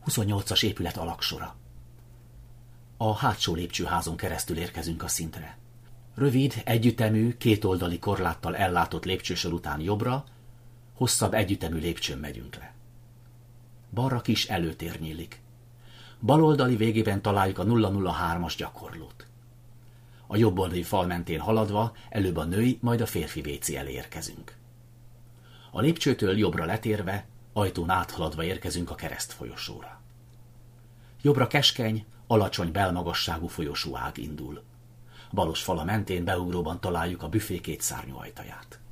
28-as épület alaksora. A hátsó lépcsőházon keresztül érkezünk a szintre. Rövid, együttemű, kétoldali korláttal ellátott lépcsősor után jobbra, hosszabb együttemű lépcsőn megyünk le. Balra kis előtér nyílik. Baloldali végében találjuk a 003-as gyakorlót. A jobboldali fal mentén haladva előbb a női, majd a férfi WC elé érkezünk. A lépcsőtől jobbra letérve, ajtón áthaladva érkezünk a keresztfolyosóra. Jobbra keskeny, alacsony belmagasságú folyosóág indul. Balos fala mentén beugróban találjuk a büfé kétszárnyú ajtaját.